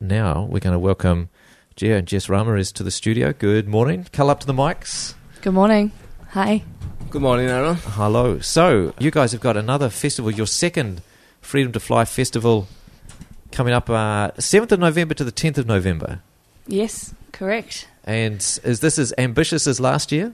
now we're going to welcome Gia and Jess Ramirez to the studio. Good morning. Cull up to the mics. Good morning. Hi. Good morning, Aaron. Hello. So, you guys have got another festival, your second Freedom to Fly festival coming up 7th of November to the 10th of November. Yes, correct. And is this as ambitious as last year?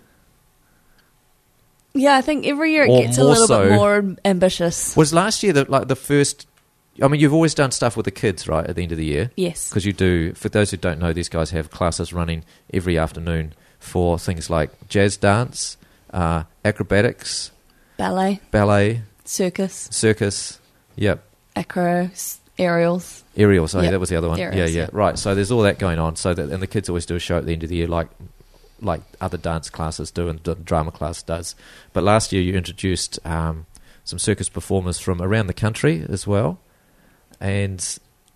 Yeah, I think every year it Or gets a more little so. bit more ambitious. Was last year the first... I mean, you've always done stuff with the kids, right, at the end of the year? Yes. Because you do, for those who don't know, these guys have classes running every afternoon for things like jazz dance, acrobatics, Ballet, circus, yep, acro, aerials. aerials. Oh, Yep. that was the other one. Aerials, yeah, yeah. Right. So there's all that going on. So that, and the kids always do a show at the end of the year, like other dance classes do and the drama class does. But last year you introduced some circus performers from around the country as well. And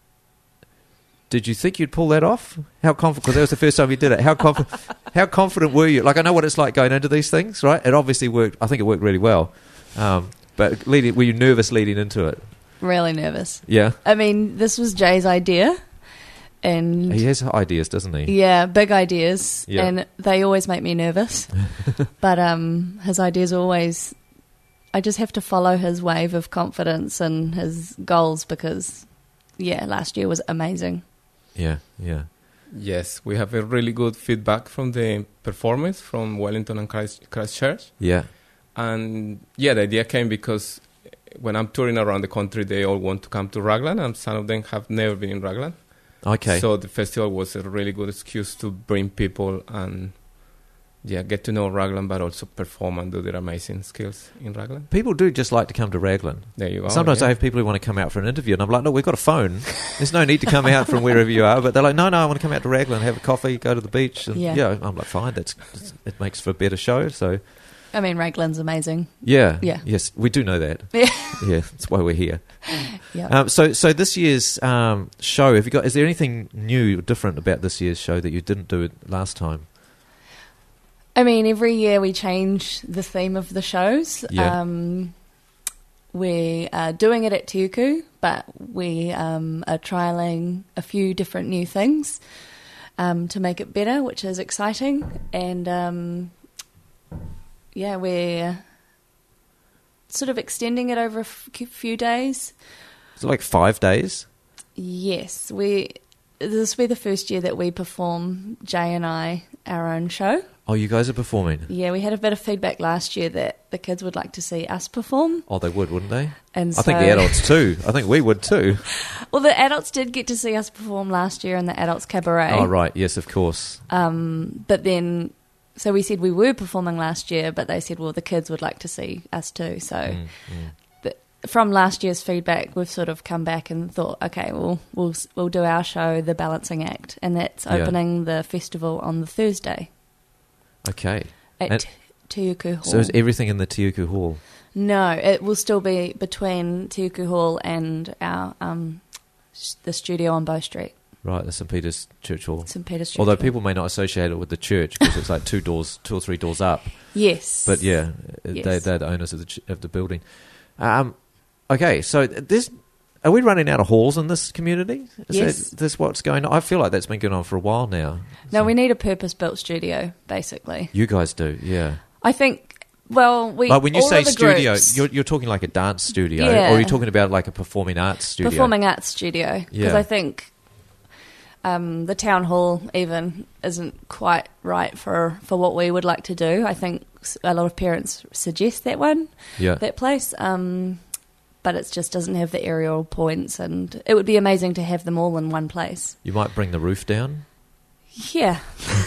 did you think you'd pull that off? How confident? Because that was the first time you did it. How confident were you? Like, I know what it's like going into these things, right? It obviously worked. I think it worked really well. But were you nervous leading into it? Really nervous. Yeah. I mean, this was Jay's idea. And He has ideas, doesn't he? yeah, big ideas. Yeah. And they always make me nervous. But his ideas always... I just have to follow his wave of confidence and his goals because, yeah, last year was amazing. Yeah. Yes, we have a really good feedback from the performers from Wellington and Christchurch. Yeah. And yeah, the idea came because when I'm touring around the country, they all want to come to Raglan, and some of them have never been in Raglan. Okay. So the festival was a really good excuse to bring people and get to know Raglan, but also perform and do their amazing skills in Raglan. People do just like to come to Raglan. There you go. Sometimes I have people who want to come out for an interview, and I'm like, look, we've got a phone. There's no need to come out from wherever you are. But they're like, no, I want to come out to Raglan, have a coffee, go to the beach. And Yeah. I'm like, fine, it makes for a better show. So, I mean, Raglan's amazing. yeah. Yeah. Yes, we do know that. Yeah. Yeah, that's why we're here. Yeah. So this year's show, is there anything new or different about this year's show that you didn't do last time? I mean, every year we change the theme of the shows. Yeah. We are doing it at Tiuku, but we are trialling a few different new things to make it better, which is exciting. And, we're sort of extending it over a few days. Is it like 5 days? Yes. This will be the first year that we perform, Jay and I, our own show. Oh, you guys are performing? Yeah, we had a bit of feedback last year that the kids would like to see us perform. Oh, they would, wouldn't they? And I think the adults too. I think we would too. Well, the adults did get to see us perform last year in the Adults Cabaret. Oh, right. Yes, of course. But then, so we said we were performing last year, but they said, well, the kids would like to see us too. So from last year's feedback, we've sort of come back and thought, okay, we'll do our show, The Balancing Act, and that's opening the festival on the Thursday. Okay. At Tiuku Hall. So is everything in the Tiuku Hall? No, it will still be between Tiuku Hall and our the studio on Bow Street. Right, the St. Peter's Church Hall. St. Peter's Church Although Hall. people may not associate it with the church because it's like two or three doors up. Yes. But yeah, Yes. they're the owners of the building. Okay, so are we running out of halls in this community? Is this what's going on? I feel like that's been going on for a while now. No, So- we need a purpose-built studio, basically. You guys do, yeah. I think, well, Like when you all say of the studio, groups- you're talking like a dance studio, Yeah. or are you talking about like a performing arts studio? Performing arts studio. Because Yeah. I think the town hall even isn't quite right for what we would like to do. I think a lot of parents suggest that place. But it just doesn't have the aerial points, and it would be amazing to have them all in one place. You might bring the roof down. Yeah.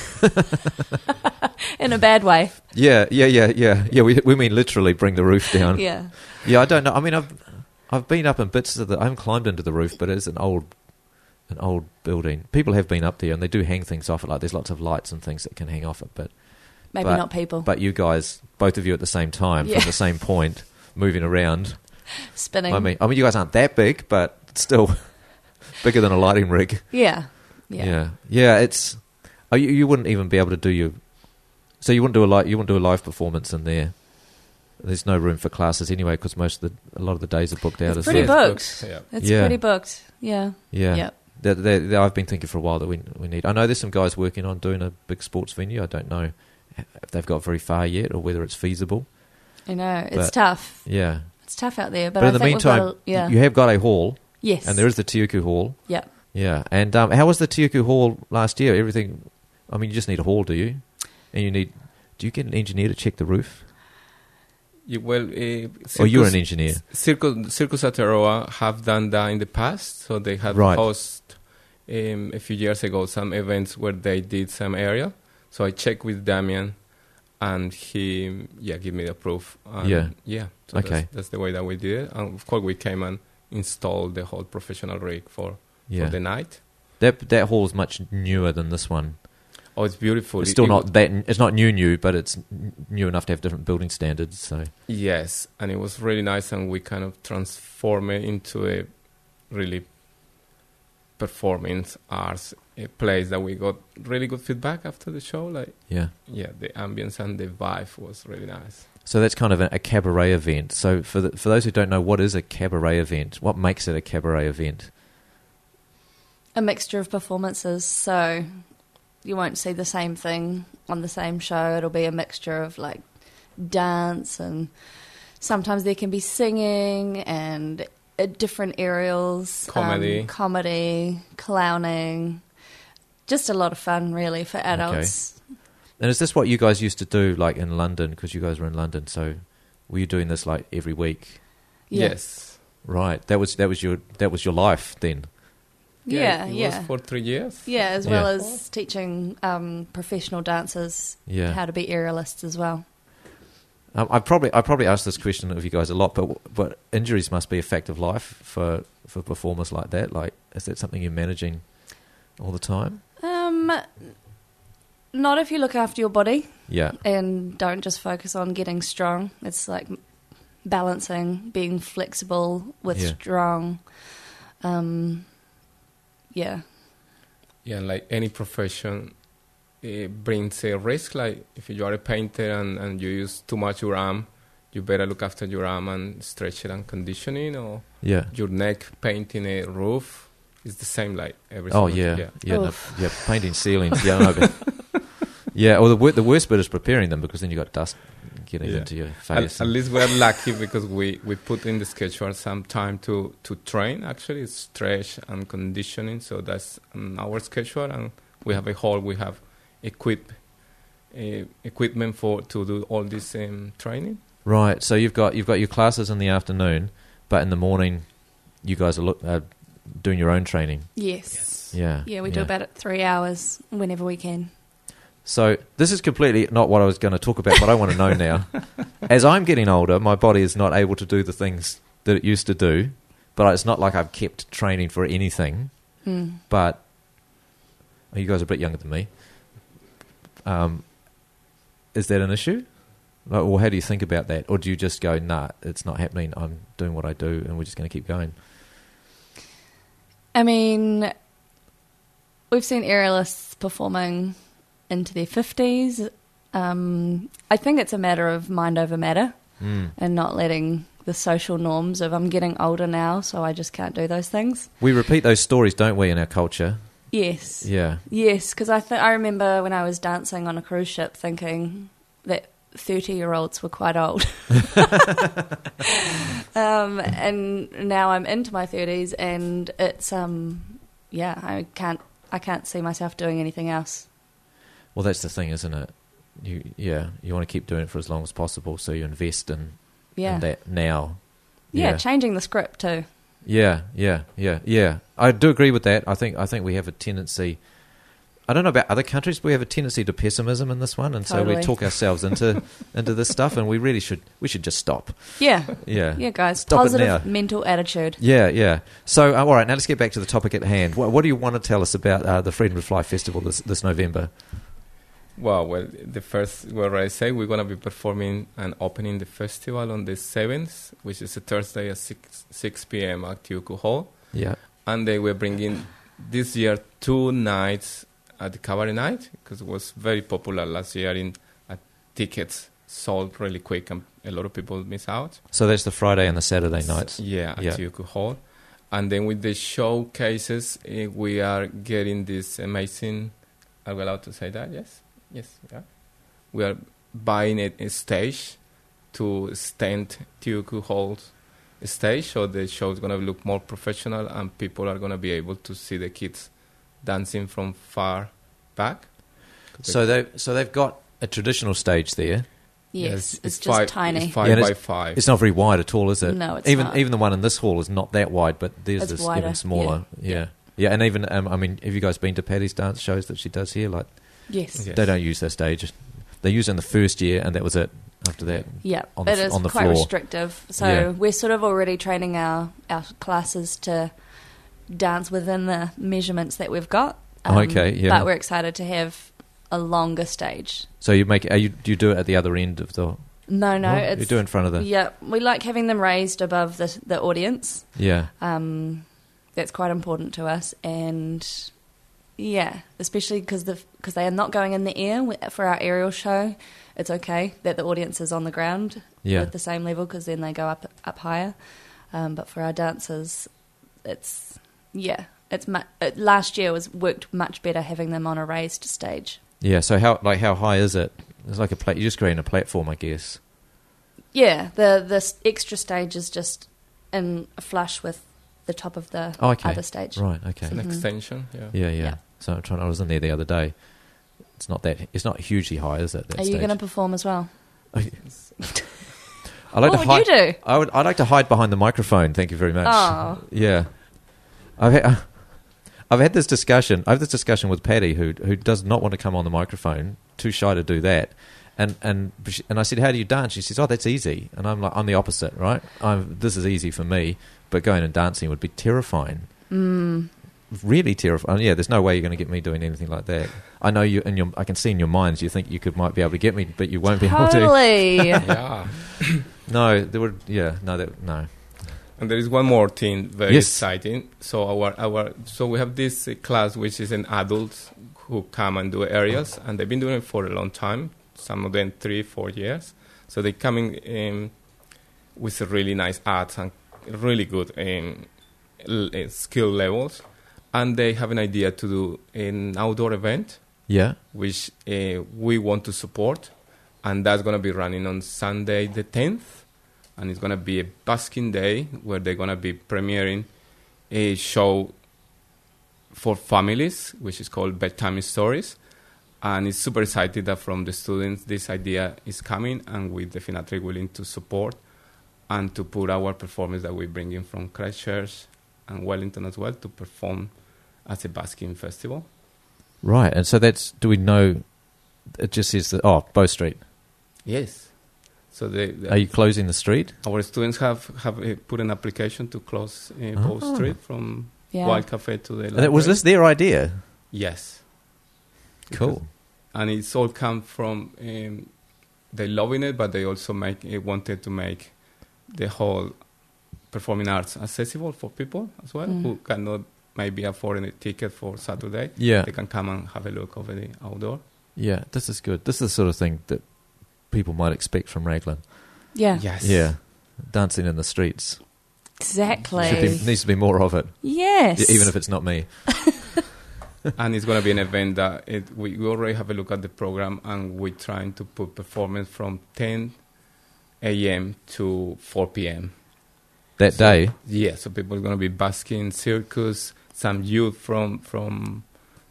In a bad way. Yeah. We mean literally bring the roof down. Yeah. Yeah, I don't know. I mean, I've been up in bits of I haven't climbed into the roof, but it's an old building. People have been up there, and they do hang things off it. Like there's lots of lights and things that can hang off it, but Maybe not people. But you guys, both of you at the same time, Yeah. from the same point, moving around. Spinning. I mean, you guys aren't that big, but still bigger than a lighting rig. Yeah. It's. Oh, you wouldn't even be able to do your. So you wouldn't do a live performance in there. There's no room for classes anyway because a lot of the days are booked out. It's pretty booked. Yeah. It's Yeah. pretty booked. Yeah. Yeah. Yep. I've been thinking for a while that we need. I know there's some guys working on doing a big sports venue. I don't know if they've got very far yet or whether it's feasible. I know, it's tough. Yeah. It's tough out there. But in the meantime, you have got a hall. Yes. And there is the Tiuku Hall. Yeah. Yeah. And how was the Tiuku Hall last year? Everything, I mean, you just need a hall, do you? And do you get an engineer to check the roof? You're an engineer. Circus Aotearoa have done that in the past, so they have hosted a few years ago some events where they did some area. So I checked with Damian, and he gave me the proof. And so okay. That's the way that we did it. And of course, we came and installed the whole professional rig for the night. That hall is much newer than this one. Oh, it's beautiful. It's still not that. It's not new, but it's new enough to have different building standards. So yes, and it was really nice, and we kind of transformed it into a really performance arts place that we got really good feedback after the show. The ambience and the vibe was really nice. So that's kind of a cabaret event. So for those who don't know, what is a cabaret event? What makes it a cabaret event? A mixture of performances. So you won't see the same thing on the same show. It'll be a mixture of like dance, and sometimes there can be singing and different aerials, comedy, clowning. Just a lot of fun, really, for adults. Okay. And is this what you guys used to do, like in London? Because you guys were in London, so were you doing this like every week? Yeah. Yes. Right. That was your life then. Yeah. It was for 3 years. Yeah, as well as teaching professional dancers how to be aerialists as well. I probably asked this question of you guys a lot, but injuries must be a fact of life for performers like that. Like, is that something you're managing all the time? Not if you look after your body. Yeah. And don't just focus on getting strong. It's like balancing, being flexible with strong. Yeah, like any profession, it brings a risk. Like if you are a painter and you use too much your arm, you better look after your arm and stretch it and condition it. Or your neck, painting a roof is the same like everything. Oh, painting ceilings. Or the worst bit is preparing them, because then you got dust getting into your face. At least we're lucky because we put in the schedule some time to train, actually, stretch and conditioning. So that's our schedule, and we have a hall. We have equipment to do all this training. Right. So you've got your classes in the afternoon, but in the morning, you guys are doing your own training. Yes. Yeah. Yeah, we do about 3 hours whenever we can. So this is completely not what I was going to talk about, but I want to know now. As I'm getting older, my body is not able to do the things that it used to do, but it's not like I've kept training for anything. But you guys are a bit younger than me. Is that an issue? Or how do you think about that? Or do you just go, nah, it's not happening, I'm doing what I do, and we're just going to keep going? I mean, we've seen aerialists performing into their 50s. I think it's a matter of mind over matter and not letting the social norms of I'm getting older now, so I just can't do those things. We repeat those stories, don't we, in our culture? Yes. Yeah. Yes, because I remember when I was dancing on a cruise ship thinking that 30-year-olds were quite old. And now I'm into my 30s, and it's I can't see myself doing anything else. Well, that's the thing, isn't it? You want to keep doing it for as long as possible, so you invest in that now. Yeah, changing the script too. Yeah. I do agree with that. I think we have a tendency. I don't know about other countries, but we have a tendency to pessimism in this one, and totally. So we talk ourselves into this stuff, and we should just stop. Yeah, guys. Stop positive mental attitude. Yeah. So all right, now let's get back to the topic at hand. What do you want to tell us about the Freedom to Fly Festival this November? Well, the first, what I say, we're going to be performing and opening the festival on the 7th, which is a Thursday at 6 p.m. at Tiuku Hall. Yeah. And then we're bringing this year 2 nights at the Cabaret Night, because it was very popular last year tickets sold really quick and a lot of people miss out. So that's the Friday and the Saturday nights? Yeah, at Tiuku Hall. And then with the showcases, we are getting this amazing... Are we allowed to say that? Yes? Yes, yeah. We are buying a stage to stand Tiuku holds a stage, so the show is going to look more professional and people are going to be able to see the kids dancing from far back. So they've got a traditional stage there. Yes, it's just tiny. It's 5 by 5. It's not very wide at all, is it? No, it's even not. Even the one in this hall is not that wide, but there's this wider. even smaller. Yeah. And even I mean, have you guys been to Patty's dance shows that she does here? Like, yes. They don't use their stage. They use it in the first year, and that was it. After that, it is on the quite floor. Restrictive. So we're sort of already training our classes to dance within the measurements that we've got. But we're excited to have a longer stage. So do you do it at the other end of the? No, you do it in front of the. Yeah, we like having them raised above the audience. Yeah. That's quite important to us, and especially because they are not going in the air for our aerial show. It's okay that the audience is on the ground at the same level, because then they go up higher. But for our dancers, last year worked much better having them on a raised stage. Yeah. So how high is it? It's like you're just creating a platform, I guess. Yeah. The extra stage is just in flush with the top of the other stage. Right. Okay. It's an extension. Yeah. So I was in there the other day. It's not hugely high, is it? Are you going to perform as well? I What like would you do? I'd like to hide behind the microphone. Thank you very much. Oh. Yeah. I've had this discussion. I have this discussion with Patty, who does not want to come on the microphone, too shy to do that. And I said, how do you dance? She says, oh, that's easy. And I'm like, I'm the opposite, right? This is easy for me, but going and dancing would be terrifying. Really terrifying. Yeah, there's no way you're going to get me doing anything like that. I know you, and I can see in your minds you think you might be able to get me, but you won't be able to. Totally. Yeah. No, there would. Yeah, no. And there is one more thing very exciting. So so we have this class which is an adults who come and do aerials, and they've been doing it for a long time. Some of them 3-4 years. So they're coming with a really nice arts and really good skill levels. And they have an idea to do an outdoor event, which we want to support. And that's going to be running on Sunday the 10th. And it's going to be a busking day where they're going to be premiering a show for families, which is called Bedtime Stories. And it's super excited that from the students this idea is coming, and we're definitely willing to support and to put our performance that we bring in from Christchurch and Wellington as well to perform as a busking festival. Right, and so do we know, it just says Bow Street. Yes. So are you closing the street? Our students have put an application to close Bow Street from Wild Cafe to the library. Was this their idea? Yes. Cool. And it's all come from they loving it, but they also wanted to make the whole performing arts accessible for people as well who cannot maybe afford a ticket for Saturday. Yeah, they can come and have a look over the outdoor. Yeah, this is good. This is the sort of thing that people might expect from Raglan. Yeah. Yes. Yeah. Dancing in the streets. Exactly. Needs to be more of it. Yes. Even if it's not me. And it's going to be an event that we already have a look at the program, and we're trying to put performance from 10 a.m. to 4 p.m. That day? Yeah, so people are going to be busking, circus, some youth from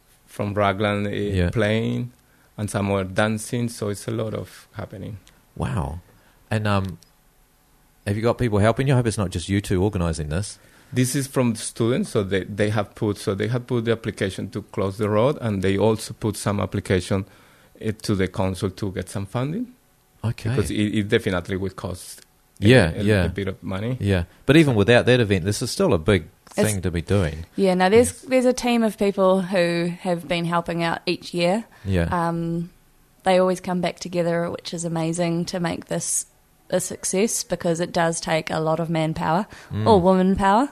Raglan playing, and some more dancing, so it's a lot of happening. Wow. And have you got people helping you? I hope it's not just you two organising this. This is from the students, so they have put the application to close the road, and they also put some application to the council to get some funding. Okay. Because it definitely will cost a bit of money. Yeah. But even without that event, this is still a big thing to be doing. Yeah, no, there's a team of people who have been helping out each year. Yeah. They always come back together, which is amazing to make this a success, because it does take a lot of manpower or woman power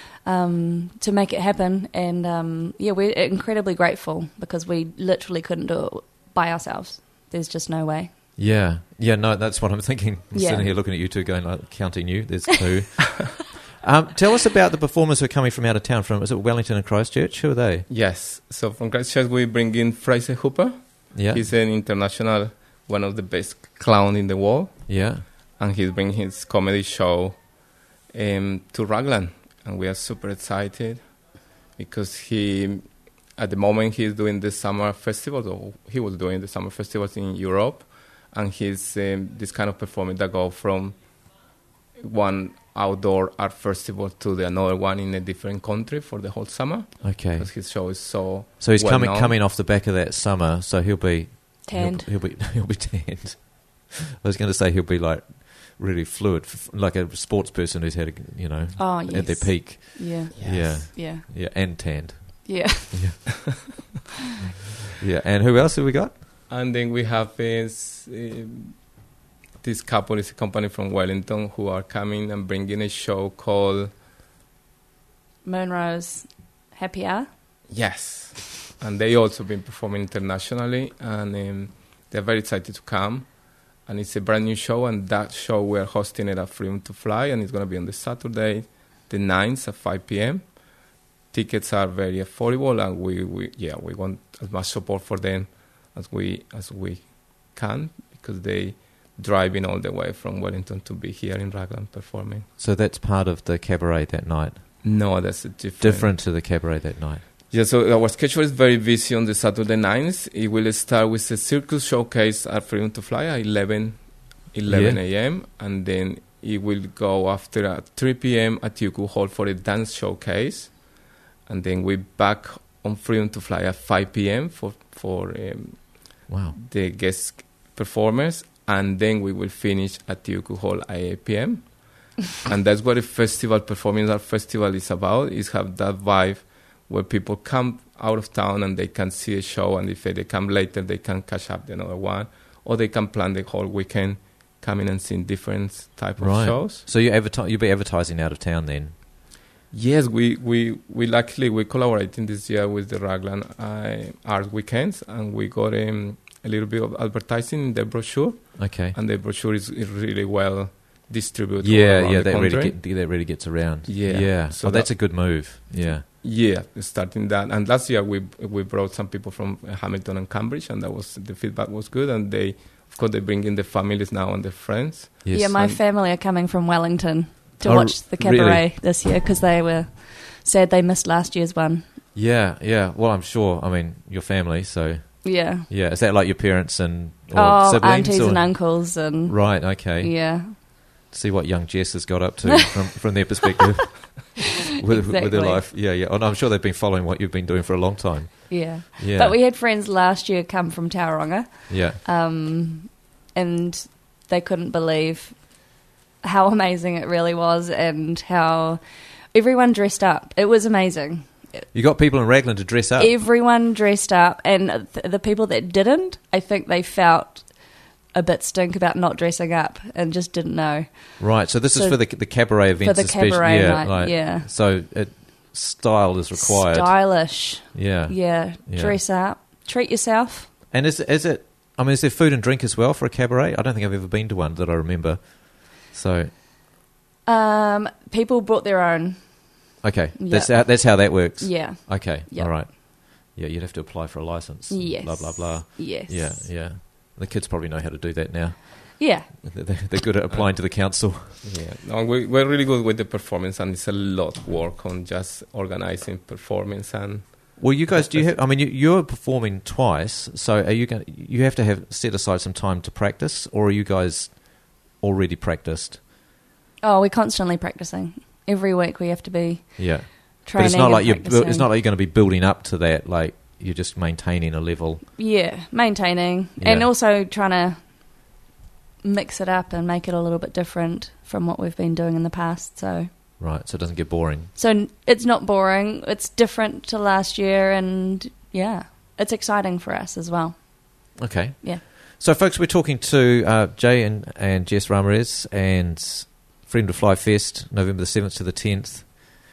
to make it happen. And we're incredibly grateful, because we literally couldn't do it by ourselves. There's just no way. Yeah, no, that's what I'm thinking. I'm sitting here looking at you two going, like, counting you. There's two. Tell us about the performers who are coming from out of town. Is it Wellington and Christchurch? Who are they? Yes. So from Christchurch, we bring in Fraser Hooper. Yeah. He's an international, one of the best clown in the world. Yeah. And he's bringing his comedy show to Raglan. And we are super excited because at the moment, he's doing the summer festivals, or he was doing the summer festivals in Europe. And he's this kind of performer that go from one outdoor art festival to another one in a different country for the whole summer. Okay. Because his show is so he's well-known. coming off the back of that summer, so he'll be tanned. He'll be tanned. I was going to say he'll be like really fluid, like a sports person who's had at their peak. Yeah. Yes. Yeah. Yeah, and tanned. Yeah. Yeah. Yeah. And who else have we got? And then we have this couple is a company from Wellington who are coming and bringing a show called Moonrose Happy Hour. Yes. And they also been performing internationally, and they're very excited to come. And it's a brand new show, and that show we're hosting it at Freedom to Fly, and it's going to be on the Saturday, the 9th at 5 p.m. Tickets are very affordable, and we want as much support for them as we can, because they driving all the way from Wellington to be here in Raglan performing. So that's part of the cabaret that night? No, that's different to the cabaret that night. Yeah, so our schedule is very busy on the Saturday nights. It will start with a circus showcase at Freedom to Fly at 11 a.m. And then it will go after at 3 p.m. at Yuku Hall for a dance showcase. And then we're back on Freedom to Fly at 5 p.m. for the guest performers. And then we will finish at Yuku Hall at 8 p.m. And that's what a festival, Performing Arts Festival, is about, is have that vibe where people come out of town and they can see a show, and if they come later, they can catch up another one, or they can plan the whole weekend coming and seeing different type of shows. So you'll be advertising out of town then? Yes, we luckily collaborating this year with the Raglan Art Weekends, and we got a little bit of advertising in the brochure. Okay. And the brochure is really well distributed. That really gets around. Yeah. So that's a good move. Yeah. Yeah, starting that. And last year we brought some people from Hamilton and Cambridge, and the feedback was good. And they bring in the families now and their friends. Yes. Yeah, my family are coming from Wellington to watch the cabaret this year because they were sad they missed last year's one. Yeah. Well, I'm sure. I mean, your family, so... Yeah. Yeah. Is that like your parents and siblings? Aunties and uncles and... Right, okay. Yeah. See what young Jess has got up to from their perspective with their life. Yeah. And I'm sure they've been following what you've been doing for a long time. Yeah. But we had friends last year come from Tauranga. Yeah. And they couldn't believe how amazing it really was and how everyone dressed up. It was amazing. You got people in Raglan to dress up? Everyone dressed up, and the people that didn't, I think they felt a bit stink about not dressing up and just didn't know. Right, so this is for the cabaret events. For the cabaret night, So style is required. Stylish. Yeah. Dress up. Treat yourself. And is it... I mean, is there food and drink as well for a cabaret? I don't think I've ever been to one that I remember. So... people brought their own. Okay, that's how that works. Yeah. Okay, all right. Yeah, you'd have to apply for a license. Yes. Blah, blah, blah. Yes. Yeah. The kids probably know how to do that now. Yeah. They're good at applying to the council. Yeah. No, we're really good with the performance, and it's a lot of work on just organizing performance and... Well, you guys, you're performing twice, so are you have to set aside some time to practice, or are you guys already practiced? Oh, we're constantly practicing. Every week we have to be training. But it's not like you're going to be building up to that. Like you're just maintaining a level. Yeah, maintaining, and also trying to mix it up and make it a little bit different from what we've been doing in the past. So right, so it doesn't get boring. So it's not boring. It's different to last year, and it's exciting for us as well. Okay. Yeah. So, folks, we're talking to Jay and Jess Ramirez and Freedom to Fly Fest, November the 7th to the 10th.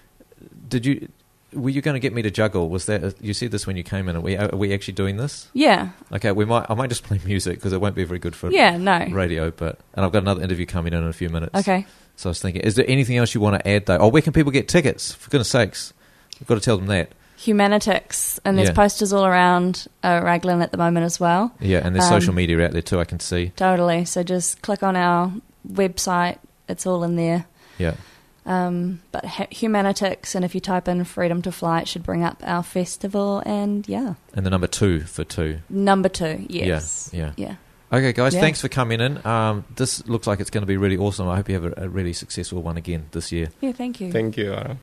Were you going to get me to juggle? Was that you said this when you came in? Are we actually doing this? Yeah. Okay. I might just play music because it won't be very good for radio. And I've got another interview coming in a few minutes. Okay. So I was thinking, is there anything else you want to add, though? Oh, where can people get tickets? For goodness sakes. We've got to tell them that. Humanitics, and there's posters all around Raglan at the moment as well. Yeah, and there's social media out there too, I can see. Totally. So just click on our website. It's all in there. Yeah. But Humanitics, and if you type in Freedom to Fly, it should bring up our festival, and And the number 2 for 2. Number 2, yes. Yeah. Okay, guys, thanks for coming in. This looks like it's going to be really awesome. I hope you have a really successful one again this year. Yeah, thank you. Thank you, Aaron.